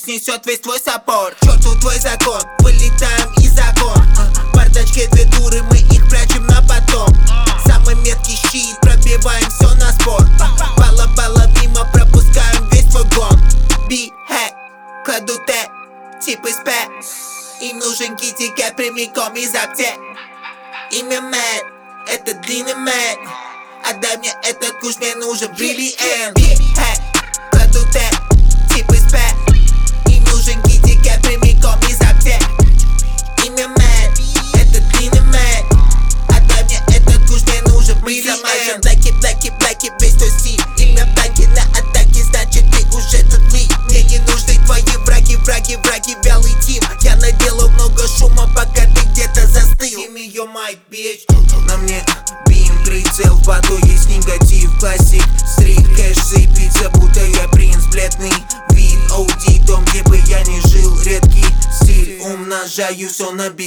снесет весь твой саппорт. Черту твой закон, вылетаем из окон. Бардачки две дуры, мы их прячем на потом. Самый меткий щит, пробиваем все на спорт. Бала-бала мимо, пропускаем весь твой гон. Би-хэк, кладу Т, типы спэ. Им нужен китикет прямиком из аптек. Имя Мэт, это длинный Мэт. Отдай мне этот куш, мне нужен бриллиант. Би-хэк, кладу Т, типы спэ. Им нужен китикет прямиком из аптек. Имя Мэт, это длинный Мэт. Отдай мне этот куш, мне нужен бриллиант. Блэки, весь твой стиль. Имя Блэки на атаке, значит ты уже тут ли. Мне не нужны твои враги, вялый тим. Я наделал много шума, пока ты где-то застыл. Give me your mic, bitch. На мне бим, прицел, в баду есть негатив. Классик, стрит, кэш, сыпется, будто я принц. Бледный вид, OD, дом, где бы я ни жил. Редкий стиль, умножаю все на бит.